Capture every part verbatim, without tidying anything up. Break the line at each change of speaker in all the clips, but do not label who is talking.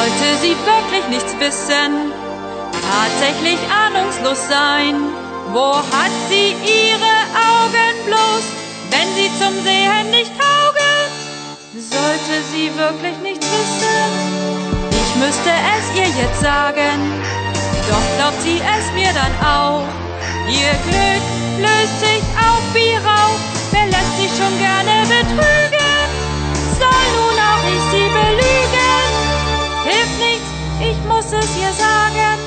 Sollte sie wirklich nichts wissen, tatsächlich ahnungslos sein, wo hat sie ihre Augen bloß, wenn sie zum Sehen nicht taugen? Sollte sie wirklich nichts wissen, ich müsste es ihr jetzt sagen, doch glaubt sie es mir dann auch. Ihr Glück löst sich auf wie Rauch, wer lässt sich schon gerne betrügen? Soll nun auch ich sie belügen? Hilft nichts, ich muss es ihr sagen.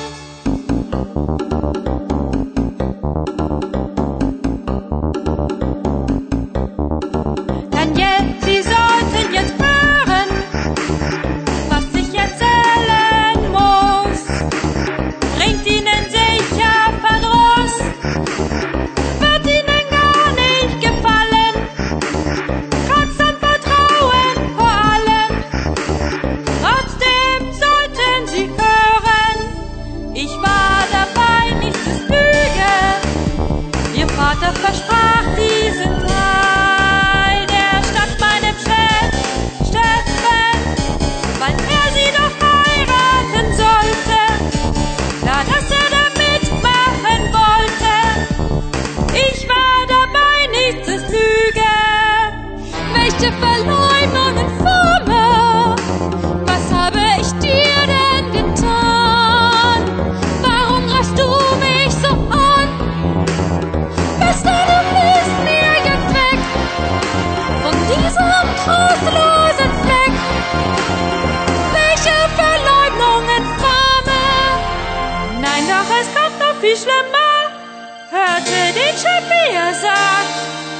Daniel, Sie sollten jetzt hören, was ich erzählen muss. Bringt Ihnen sicher Verdruss, wird Ihnen gar nicht gefallen. Kratzt an Vertrauen vor allem, trotzdem sollten Sie hören. Ich war dabei, nichts ist Lüge. Ihr Vater versprach diesen Teil der Stadt meinem Chef, Steffen, weil er sie doch heiraten sollte, da dass er da mitmachen wollte. Ich war dabei, nichts ist Lüge. Welche Verleumdungsformel, was habe ich dir denn getan? Warum greifst du mich so an? Bester, du bist mir jetzt weg von diesem trostlosen Fleck. Welche Verleumdungsformel? Nein, doch es kommt noch viel schlimmer. Hörte den Chef, wie er sagt,